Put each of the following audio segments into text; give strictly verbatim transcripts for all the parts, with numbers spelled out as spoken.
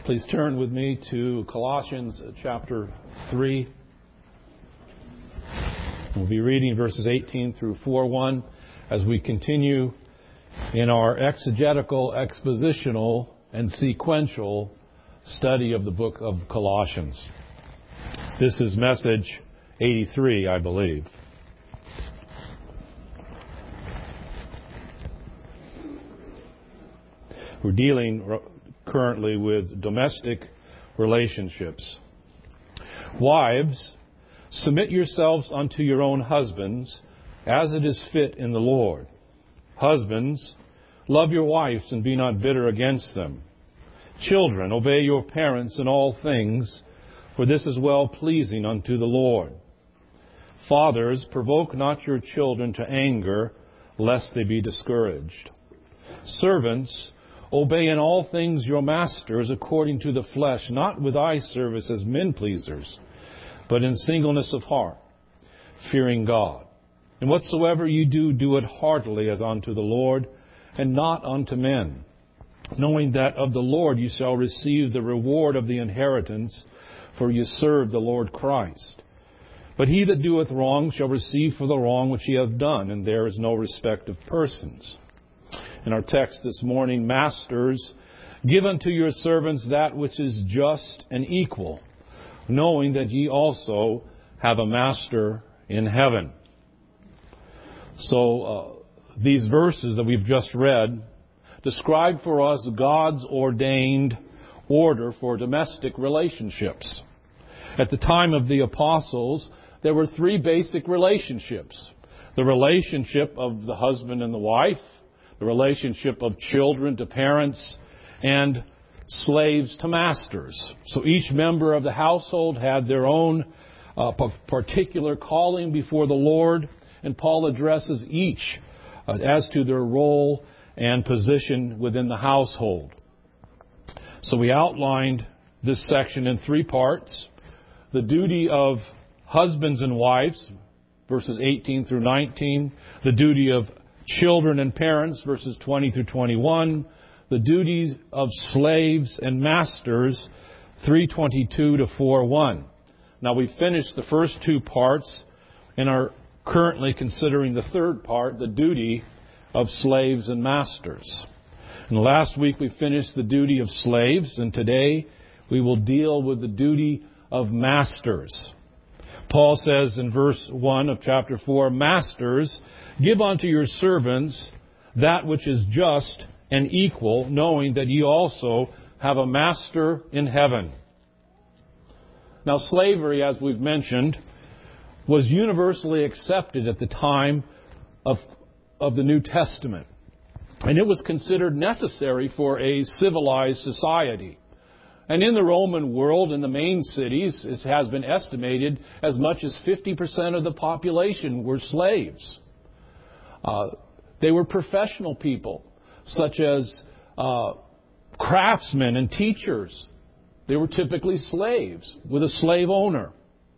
Please turn with me to Colossians chapter three. We'll be reading verses eighteen through four one as we continue in our exegetical, expositional, and sequential study of the book of Colossians. This is message eighty-three, I believe. We're dealing currently with domestic relationships. Wives, submit yourselves unto your own husbands, as it is fit in the Lord. Husbands, love your wives and be not bitter against them. Children, obey your parents in all things, for this is well pleasing unto the Lord. Fathers, provoke not your children to anger, lest they be discouraged. Servants, obey in all things your masters according to the flesh, not with eye service as men pleasers, but in singleness of heart, fearing God. And whatsoever you do, do it heartily as unto the Lord, and not unto men, knowing that of the Lord you shall receive the reward of the inheritance, for you serve the Lord Christ. But he that doeth wrong shall receive for the wrong which he hath done, and there is no respect of persons. In our text this morning, masters, give unto your servants that which is just and equal, knowing that ye also have a master in heaven. So uh, these verses that we've just read describe for us God's ordained order for domestic relationships. At the time of the apostles, there were three basic relationships. The relationship of the husband and the wife, the relationship of children to parents, and slaves to masters. So each member of the household had their own uh, particular calling before the Lord, and Paul addresses each uh, as to their role and position within the household. So we outlined this section in three parts. The duty of husbands and wives, verses eighteen through nineteen. The duty of children and parents, verses twenty through twenty-one. The duties of slaves and masters, three twenty-two to four one. Now we finished the first two parts and are currently considering the third part, the duty of slaves and masters. And last week we finished the duty of slaves, and today we will deal with the duty of masters. Paul says in verse one of chapter four, Masters, give unto your servants that which is just and equal, knowing that ye also have a master in heaven. Now, slavery, as we've mentioned, was universally accepted at the time of, of the New Testament. And it was considered necessary for a civilized society. And in the Roman world, in the main cities, it has been estimated as much as fifty percent of the population were slaves. Uh, they were professional people, such as uh, craftsmen and teachers. They were typically slaves with a slave owner.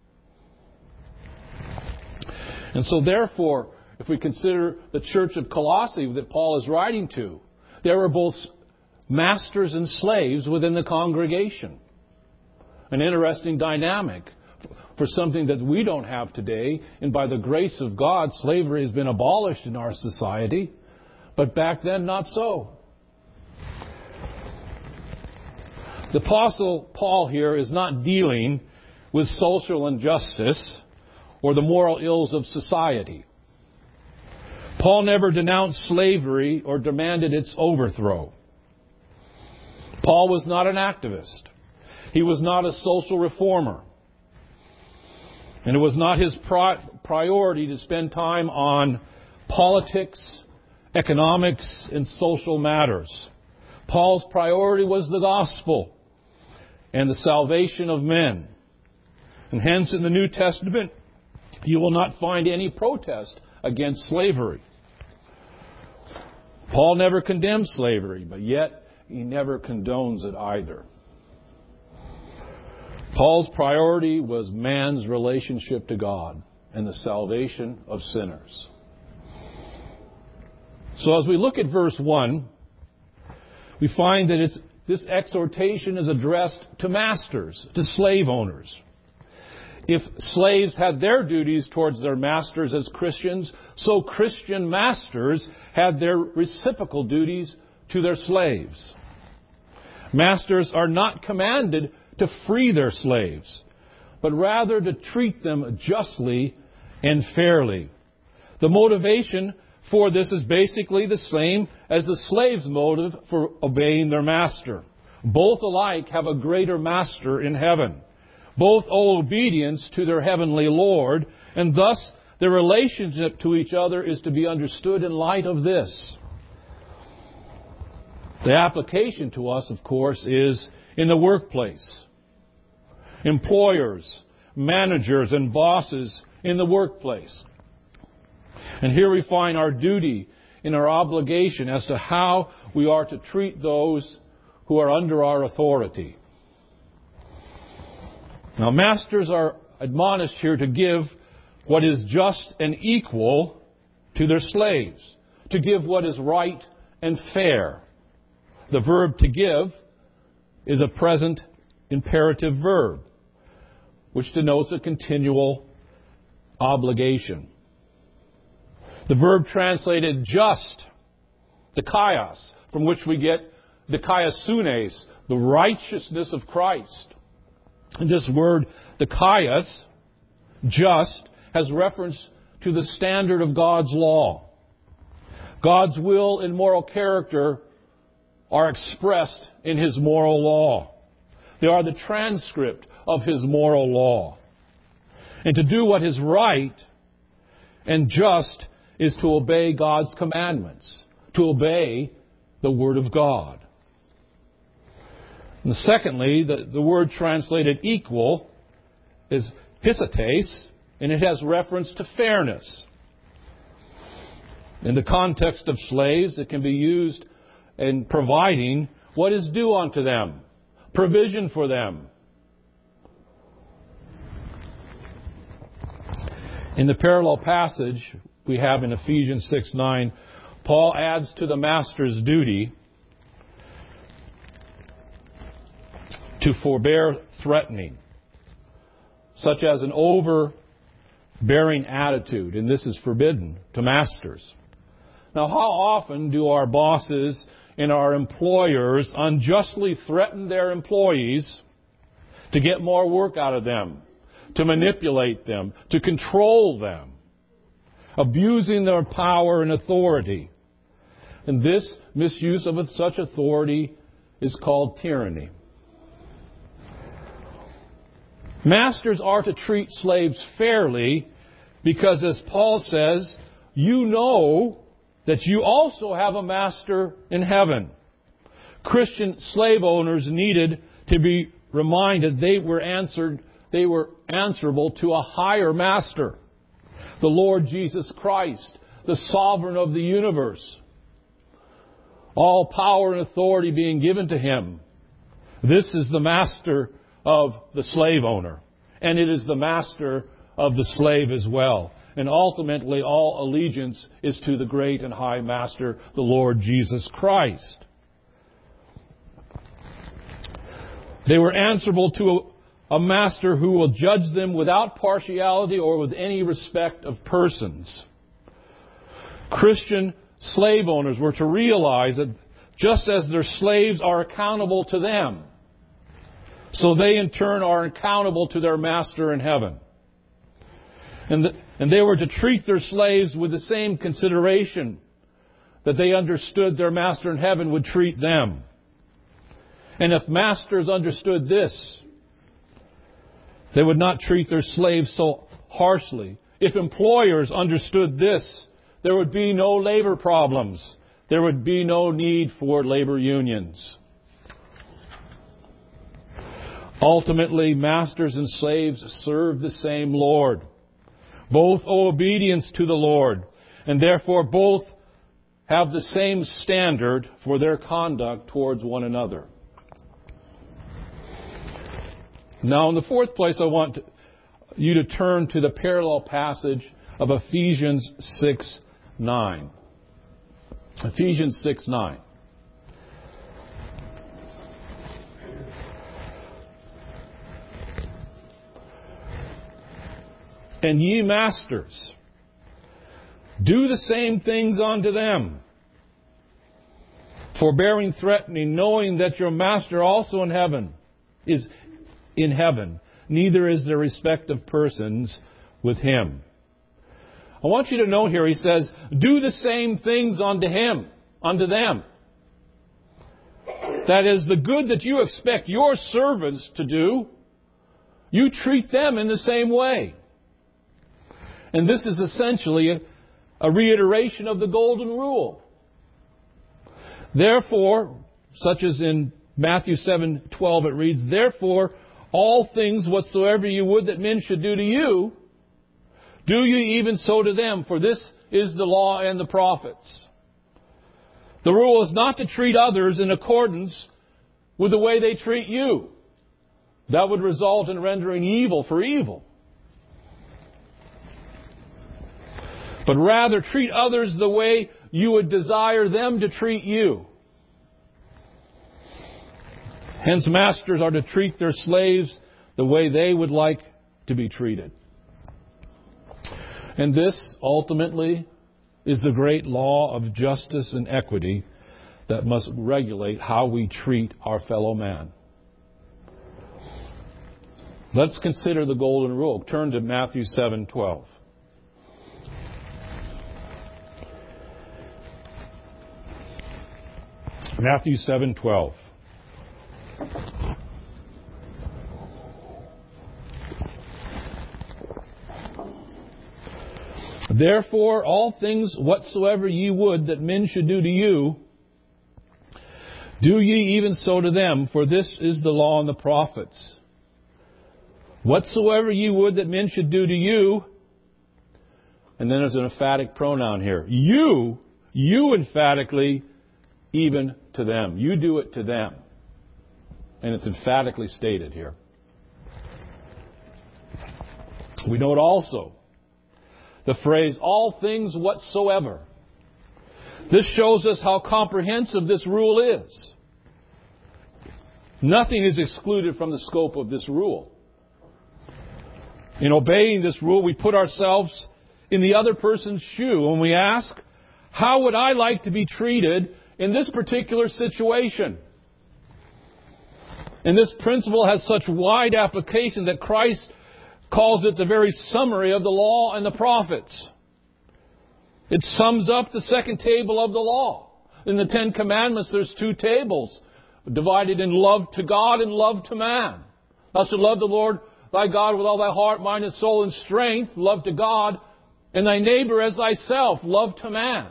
And so therefore, if we consider the church of Colossae that Paul is writing to, there were both masters and slaves within the congregation. An interesting dynamic for something that we don't have today. And by the grace of God, slavery has been abolished in our society. But back then, not so. The Apostle Paul here is not dealing with social injustice or the moral ills of society. Paul never denounced slavery or demanded its overthrow. Paul was not an activist. He was not a social reformer. And it was not his pri- priority to spend time on politics, economics, and social matters. Paul's priority was the gospel and the salvation of men. And hence in the New Testament, you will not find any protest against slavery. Paul never condemned slavery, but yet he never condones it either. Paul's priority was man's relationship to God and the salvation of sinners. So as we look at verse one, we find that it's this exhortation is addressed to masters, to slave owners. If slaves had their duties towards their masters as Christians, so Christian masters had their reciprocal duties to their slaves. Masters are not commanded to free their slaves, but rather to treat them justly and fairly. The motivation for this is basically the same as the slave's motive for obeying their master. Both alike have a greater master in heaven. Both owe obedience to their heavenly Lord, and thus their relationship to each other is to be understood in light of this. The application to us, of course, is in the workplace. Employers, managers, and bosses in the workplace. And here we find our duty and our obligation as to how we are to treat those who are under our authority. Now, masters are admonished here to give what is just and equal to their slaves, to give what is right and fair. The verb to give is a present imperative verb, which denotes a continual obligation. The verb translated just, dikaios, from which we get dikaiosune, the righteousness of Christ. And this word, dikaios, just, has reference to the standard of God's law. God's will and moral character are expressed in His moral law. They are the transcript of His moral law. And to do what is right and just is to obey God's commandments, to obey the Word of God. And secondly, the, the word translated equal is pisates, and it has reference to fairness. In the context of slaves, it can be used in providing what is due unto them, provision for them. In the parallel passage we have in Ephesians six nine, Paul adds to the master's duty to forbear threatening, such as an overbearing attitude, and this is forbidden to masters. Now, how often do our bosses and our employers unjustly threaten their employees to get more work out of them, to manipulate them, to control them, abusing their power and authority? And this misuse of such authority is called tyranny. Masters are to treat slaves fairly because, as Paul says, you know that you also have a master in heaven. Christian slave owners needed to be reminded they were answered, they were answerable to a higher master, the Lord Jesus Christ, the sovereign of the universe. All power and authority being given to Him. This is the master of the slave owner. And it is the master of the slave as well. And ultimately, all allegiance is to the great and high master, the Lord Jesus Christ. They were answerable to a, a master who will judge them without partiality or with any respect of persons. Christian slave owners were to realize that just as their slaves are accountable to them, so they in turn are accountable to their master in heaven. And, the, and they were to treat their slaves with the same consideration that they understood their master in heaven would treat them. And if masters understood this, they would not treat their slaves so harshly. If employers understood this, there would be no labor problems. There would be no need for labor unions. Ultimately, masters and slaves serve the same Lord. Both owe obedience to the Lord, and therefore both have the same standard for their conduct towards one another. Now, in the fourth place, I want you to turn to the parallel passage of Ephesians six nine. Ephesians six nine. And ye masters, do the same things unto them, forbearing, threatening, knowing that your master also in heaven is in heaven. Neither is there respect of persons with him. I want you to know here, he says, do the same things unto him, unto them. That is, the good that you expect your servants to do, you treat them in the same way. And this is essentially a, a reiteration of the golden rule. Therefore, such as in Matthew seven twelve it reads, therefore, all things whatsoever you would that men should do to you, do ye even so to them, for this is the law and the prophets. The rule is not to treat others in accordance with the way they treat you. That would result in rendering evil for evil. But rather treat others the way you would desire them to treat you. Hence, masters are to treat their slaves the way they would like to be treated. And this, ultimately, is the great law of justice and equity that must regulate how we treat our fellow man. Let's consider the golden rule. Turn to Matthew seven twelve. Matthew seven twelve. Therefore, all things whatsoever ye would that men should do to you, do ye even so to them, for this is the law and the prophets. Whatsoever ye would that men should do to you, and then there's an emphatic pronoun here. You, you emphatically, even to them. You do it to them. And it's emphatically stated here. We note also the phrase, all things whatsoever. This shows us how comprehensive this rule is. Nothing is excluded from the scope of this rule. In obeying this rule, we put ourselves in the other person's shoe and we ask, how would I like to be treated in this particular situation? And this principle has such wide application that Christ calls it the very summary of the law and the prophets. It sums up the second table of the law. In the Ten Commandments, there's two tables divided in love to God and love to man. Thou shalt love the Lord thy God with all thy heart, mind, and soul, and strength, love to God, and thy neighbor as thyself, love to man.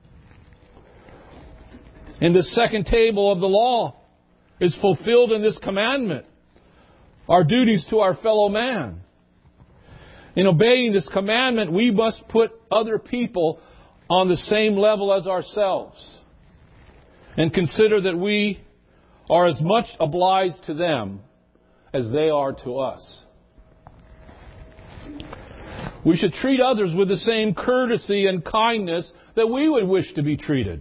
In the second table of the law is fulfilled in this commandment, our duties to our fellow man. In obeying this commandment, we must put other people on the same level as ourselves and consider that we are as much obliged to them as they are to us. We should treat others with the same courtesy and kindness that we would wish to be treated.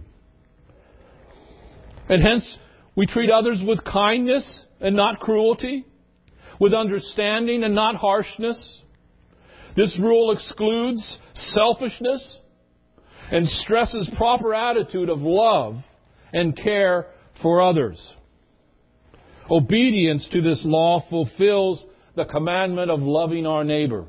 And hence, we treat others with kindness and not cruelty, with understanding and not harshness. This rule excludes selfishness and stresses proper attitude of love and care for others. Obedience to this law fulfills the commandment of loving our neighbor.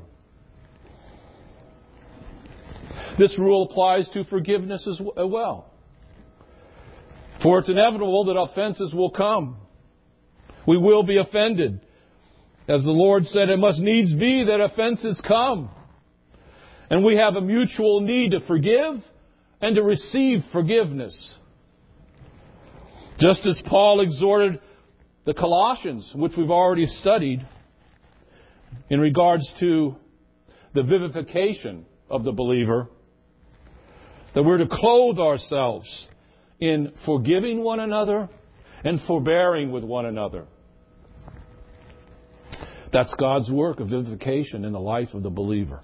This rule applies to forgiveness as well. For it's inevitable that offenses will come. We will be offended. As the Lord said, it must needs be that offenses come. And we have a mutual need to forgive and to receive forgiveness. Just as Paul exhorted the Colossians, which we've already studied, in regards to the vivification of the believer, that we're to clothe ourselves in forgiving one another and forbearing with one another. That's God's work of vivification in the life of the believer.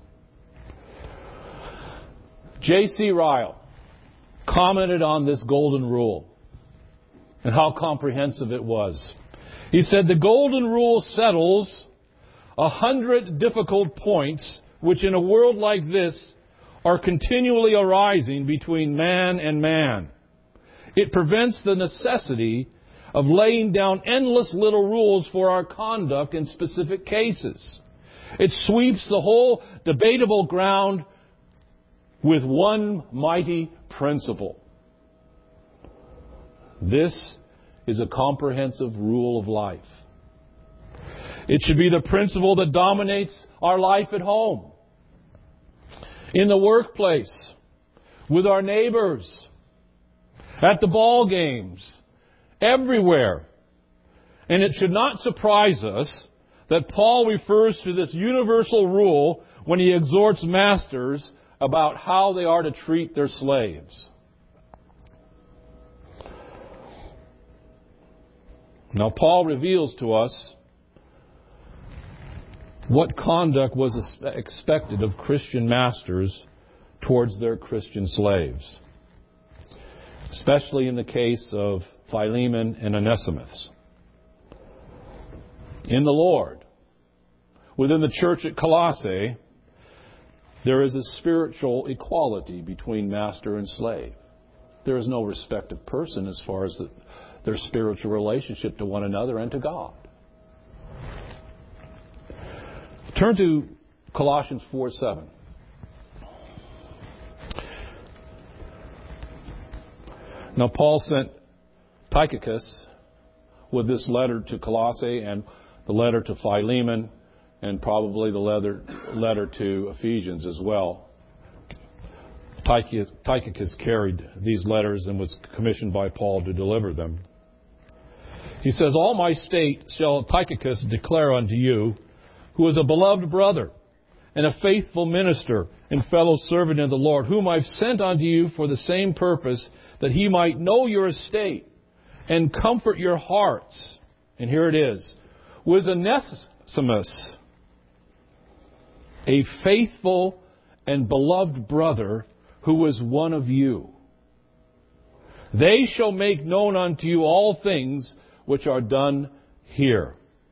J C Ryle commented on this golden rule and how comprehensive it was. He said, the golden rule settles a hundred difficult points which in a world like this are continually arising between man and man. It prevents the necessity of laying down endless little rules for our conduct in specific cases. It sweeps the whole debatable ground with one mighty principle. This is a comprehensive rule of life. It should be the principle that dominates our life at home, in the workplace, with our neighbors, at the ball games, everywhere. And it should not surprise us that Paul refers to this universal rule when he exhorts masters about how they are to treat their slaves. Now, Paul reveals to us what conduct was expected of Christian masters towards their Christian slaves, especially in the case of Philemon and Onesimus. In the Lord, within the church at Colossae, there is a spiritual equality between master and slave. There is no respect of person as far as the, their spiritual relationship to one another and to God. Turn to Colossians four seven. Now, Paul sent Tychicus with this letter to Colossae and the letter to Philemon and probably the letter, letter to Ephesians as well. Tychicus, Tychicus carried these letters and was commissioned by Paul to deliver them. He says, "All my state shall Tychicus declare unto you, who is a beloved brother and a faithful minister and fellow servant in the Lord, whom I've sent unto you for the same purpose, that he might know your estate and comfort your hearts." And here it is. "Was Onesimus, a faithful and beloved brother, who was one of you. They shall make known unto you all things which are done here."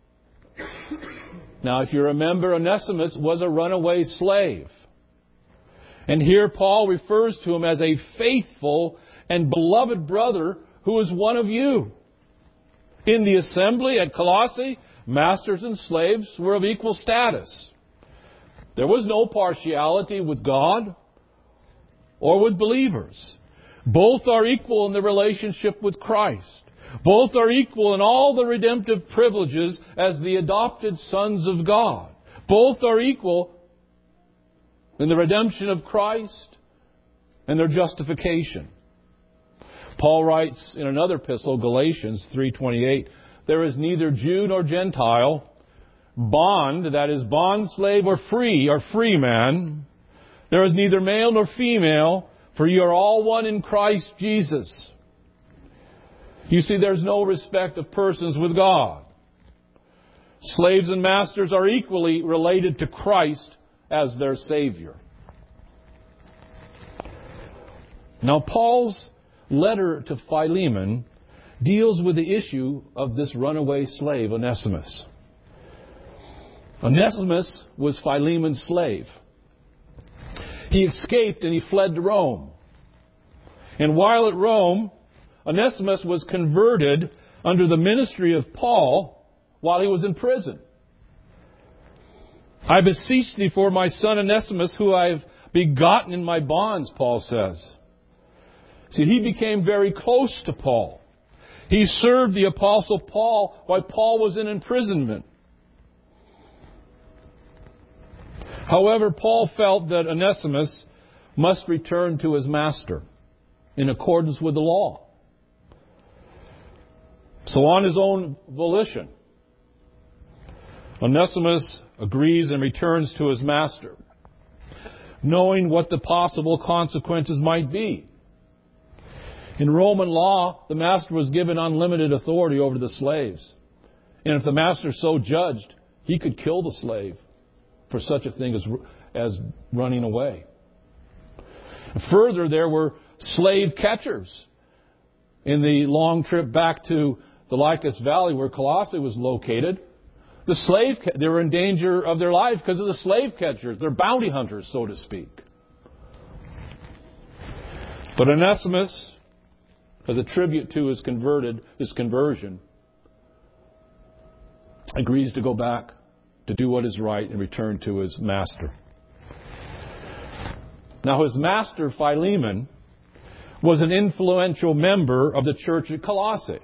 Now, if you remember, Onesimus was a runaway slave. And here Paul refers to him as a faithful and beloved brother who is one of you. In the assembly at Colossae, masters and slaves were of equal status. There was no partiality with God or with believers. Both are equal in the relationship with Christ. Both are equal in all the redemptive privileges as the adopted sons of God. Both are equal in the redemption of Christ and their justification. Paul writes in another epistle, Galatians three twenty-eight, "There is neither Jew nor Gentile, bond," that is bond slave, or free, or free man. "There is neither male nor female, for you are all one in Christ Jesus." You see, there's no respect of persons with God. Slaves and masters are equally related to Christ as their Savior. Now, Paul's letter to Philemon deals with the issue of this runaway slave, Onesimus. Onesimus was Philemon's slave. He escaped and he fled to Rome. And while at Rome, Onesimus was converted under the ministry of Paul while he was in prison. "I beseech thee for my son Onesimus, who I have begotten in my bonds," Paul says. See, he became very close to Paul. He served the Apostle Paul while Paul was in imprisonment. However, Paul felt that Onesimus must return to his master in accordance with the law. So on his own volition, Onesimus agrees and returns to his master, knowing what the possible consequences might be. In Roman law, the master was given unlimited authority over the slaves. And if the master so judged, he could kill the slave for such a thing as, as running away. Further, there were slave catchers. In the long trip back to the Lycus Valley where Colossae was located, The slave, they were in danger of their life because of the slave catchers. They're bounty hunters, so to speak. But Onesimus, as a tribute to his converted, his conversion, agrees to go back to do what is right and return to his master. Now, his master, Philemon, was an influential member of the church at Colossae.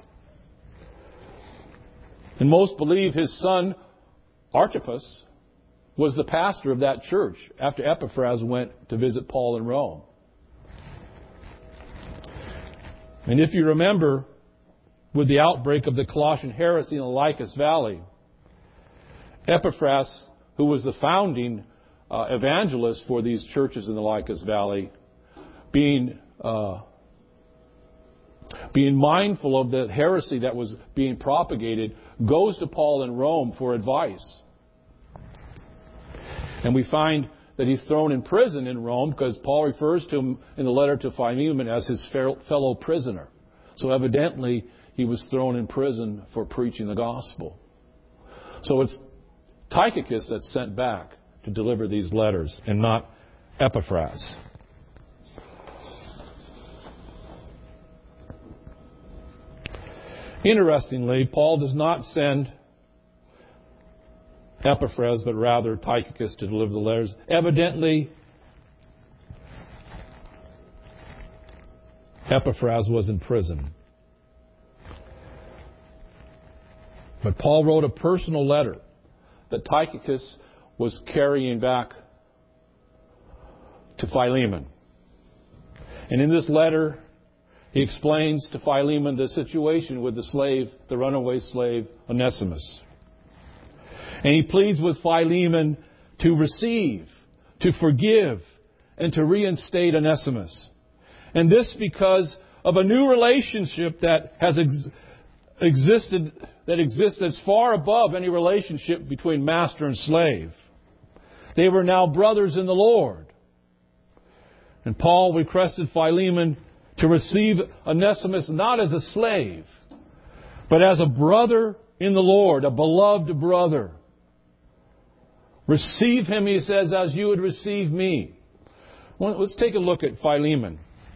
And most believe his son, Archippus, was the pastor of that church after Epaphras went to visit Paul in Rome. And if you remember, with the outbreak of the Colossian heresy in the Lycus Valley, Epaphras, who was the founding uh, evangelist for these churches in the Lycus Valley, being uh, being mindful of the heresy that was being propagated, goes to Paul in Rome for advice. And we find that he's thrown in prison in Rome because Paul refers to him in the letter to Philemon as his fellow prisoner. So evidently he was thrown in prison for preaching the gospel. So it's Tychicus that's sent back to deliver these letters and not Epaphras. Interestingly, Paul does not send Epaphras, but rather Tychicus to deliver the letters. Evidently, Epaphras was in prison. But Paul wrote a personal letter that Tychicus was carrying back to Philemon. And in this letter, he explains to Philemon the situation with the slave, the runaway slave, Onesimus. And he pleads with Philemon to receive, to forgive, and to reinstate Onesimus. And this because of a new relationship that has ex- existed, that exists as far above any relationship between master and slave. They were now brothers in the Lord. And Paul requested Philemon to receive Onesimus not as a slave, but as a brother in the Lord, a beloved brother. Receive him, he says, as you would receive me. Well, let's take a look at Philemon.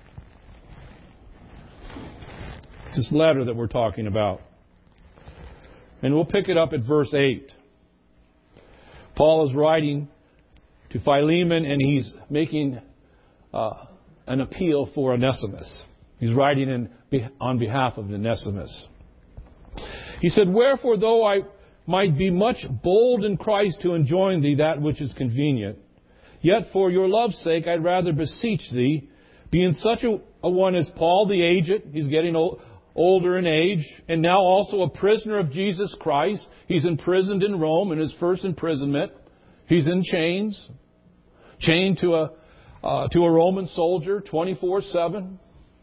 This letter that we're talking about. And we'll pick it up at verse eight. Paul is writing to Philemon and he's making uh, an appeal for Onesimus. He's writing in, on behalf of Onesimus. He said, "Wherefore, though I might be much bold in Christ to enjoin thee that which is convenient, yet for your love's sake I'd rather beseech thee, being such a, a one as Paul the aged," he's getting old, older in age, and now also a prisoner of Jesus Christ. He's imprisoned in Rome in his first imprisonment. He's in chains, chained to a uh, to a Roman soldier twenty-four seven.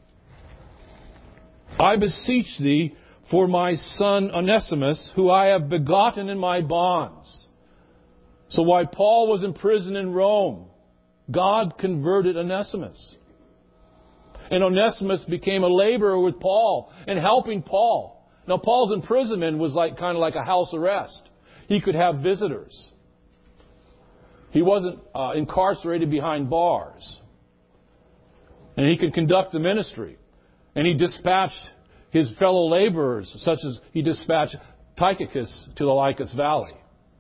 "I beseech thee for my son Onesimus, who I have begotten in my bonds." So while Paul was in prison in Rome, God converted Onesimus. And Onesimus became a laborer with Paul and helping Paul. Now, Paul's imprisonment was like kind of like a house arrest. He could have visitors. He wasn't uh, incarcerated behind bars. And he could conduct the ministry. And he dispatched his fellow laborers, such as he dispatched Tychicus to the Lycus Valley.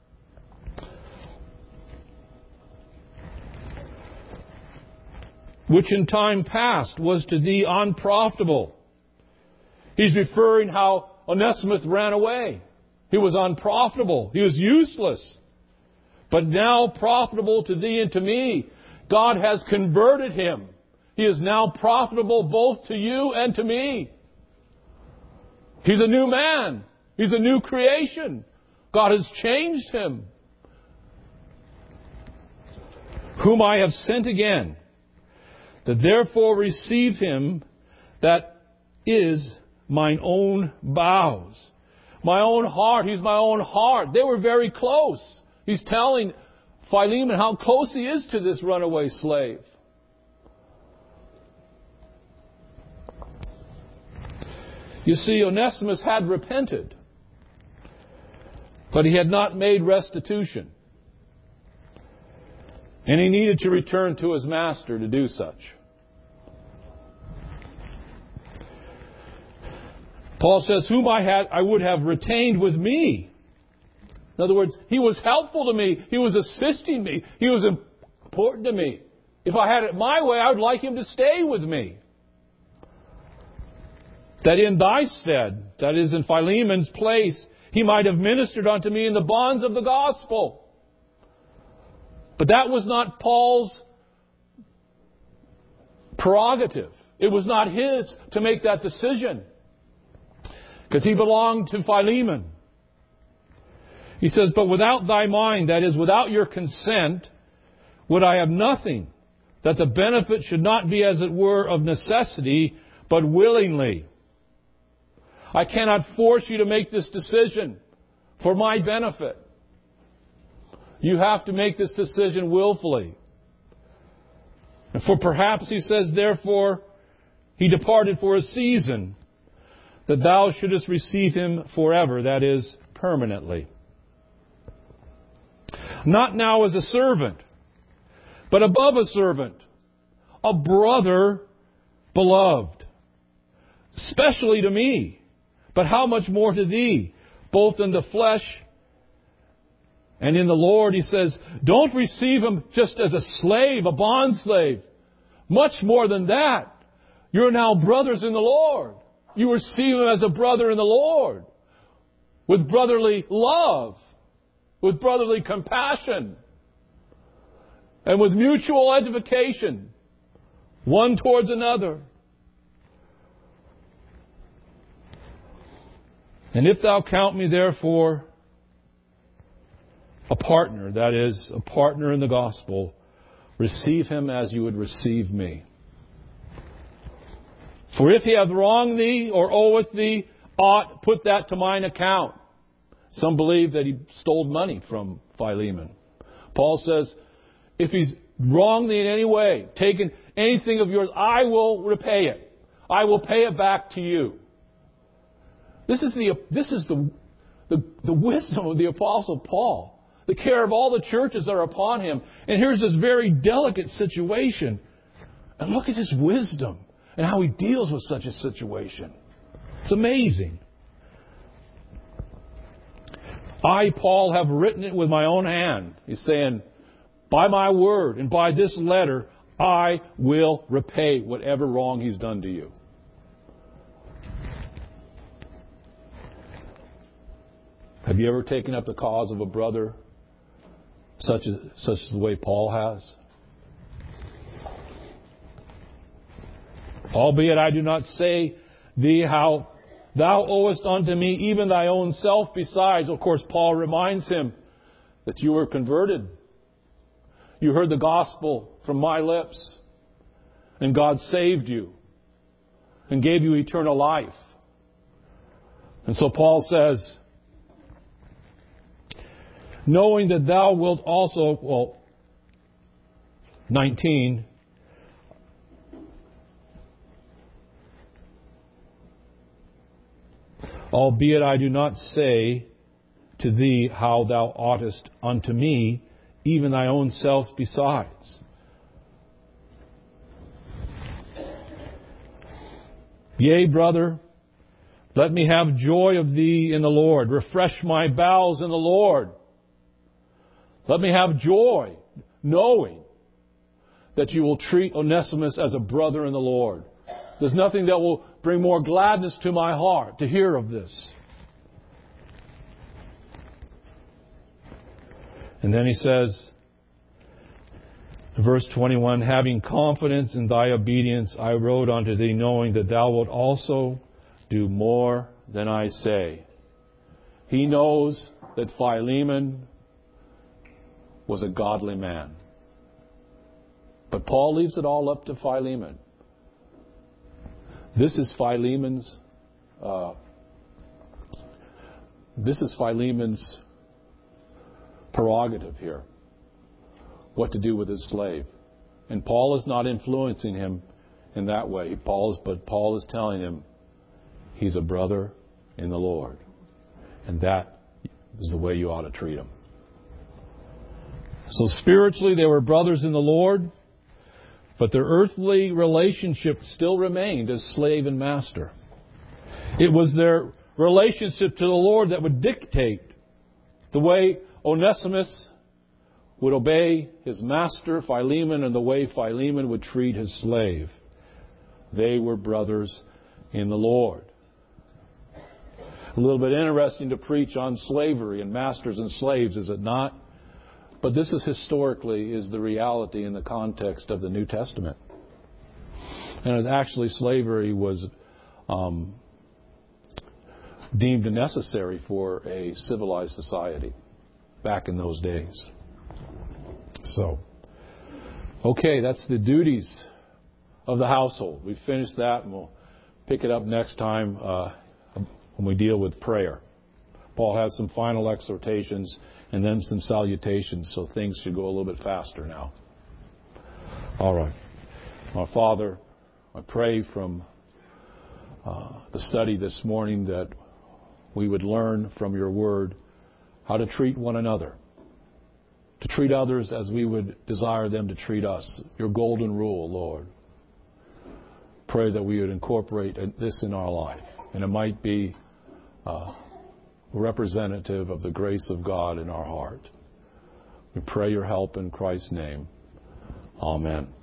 "Which in time past was to thee unprofitable." He's referring how Onesimus ran away. He was unprofitable. He was useless. But now profitable to thee and to me. God has converted him. He is now profitable both to you and to me. He's a new man. He's a new creation. God has changed him. "Whom I have sent again, that therefore receive him that is mine own bowels." My own heart. He's my own heart. They were very close. He's telling Philemon how close he is to this runaway slave. You see, Onesimus had repented. But he had not made restitution. And he needed to return to his master to do such. Paul says, whom I had, I would have retained with me. In other words, he was helpful to me. He was assisting me. He was important to me. If I had it my way, I would like him to stay with me. That in thy stead, that is in Philemon's place, he might have ministered unto me in the bonds of the gospel. But that was not Paul's prerogative. It was not his to make that decision. Because he belonged to Philemon. He says, but without thy mind, that is, without your consent, would I have nothing, that the benefit should not be, as it were, of necessity, but willingly. I cannot force you to make this decision for my benefit. You have to make this decision willfully. And for perhaps, he says, therefore, he departed for a season, that thou shouldest receive him forever, that is, permanently. Not now as a servant, but above a servant, a brother beloved, especially to me, but how much more to thee, both in the flesh and in the Lord. He says, don't receive him just as a slave, a bond slave. Much more than that. You're now brothers in the Lord. You receive him as a brother in the Lord, with brotherly love, with brotherly compassion, and with mutual edification, one towards another. And if thou count me therefore a partner, that is, a partner in the gospel, receive him as you would receive me. For if he hath wronged thee or oweth thee aught, put that to mine account. Some believe that he stole money from Philemon. Paul says, if he's wronged thee in any way, taken anything of yours, I will repay it. I will pay it back to you. This is the this is the the, the wisdom of the Apostle Paul. The care of all the churches that are upon him. And here's this very delicate situation. And look at his wisdom and how he deals with such a situation. It's amazing. I, Paul, have written it with my own hand. He's saying, by my word and by this letter, I will repay whatever wrong he's done to you. Have you ever taken up the cause of a brother such as, such as the way Paul has? Albeit I do not say thee how thou owest unto me even thy own self besides. Of course, Paul reminds him that you were converted. You heard the gospel from my lips. And God saved you. And gave you eternal life. And so Paul says, knowing that thou wilt also, well, nineteen, albeit I do not say to thee how thou oughtest unto me, even thy own self besides. Yea, brother, let me have joy of thee in the Lord. Refresh my bowels in the Lord. Let me have joy, knowing that you will treat Onesimus as a brother in the Lord. There's nothing that will bring more gladness to my heart to hear of this. And then he says, in verse twenty-one, having confidence in thy obedience, I wrote unto thee, knowing that thou wilt also do more than I say. He knows that Philemon was a godly man. But Paul leaves it all up to Philemon. This is Philemon's uh, this is Philemon's prerogative here. What to do with his slave. And Paul is not influencing him in that way. Paul is, but Paul is telling him he's a brother in the Lord. And that is the way you ought to treat them. So spiritually, they were brothers in the Lord, but their earthly relationship still remained as slave and master. It was their relationship to the Lord that would dictate the way Onesimus would obey his master Philemon and the way Philemon would treat his slave. They were brothers in the Lord. A little bit interesting to preach on slavery and masters and slaves, is it not? But this is historically is the reality in the context of the New Testament. And actually slavery was um, deemed necessary for a civilized society back in those days. So, okay, that's the duties of the household. We've finished that, and we'll pick it up next time uh, when we deal with prayer. Paul has some final exhortations and then some salutations, so things should go a little bit faster now. All right. Our Father, I pray from uh, the study this morning that we would learn from your word how to treat one another, to treat others as we would desire them to treat us. Your golden rule, Lord. Pray that we would incorporate this in our life, and it might be uh, representative of the grace of God in our heart. We pray your help in Christ's name. Amen.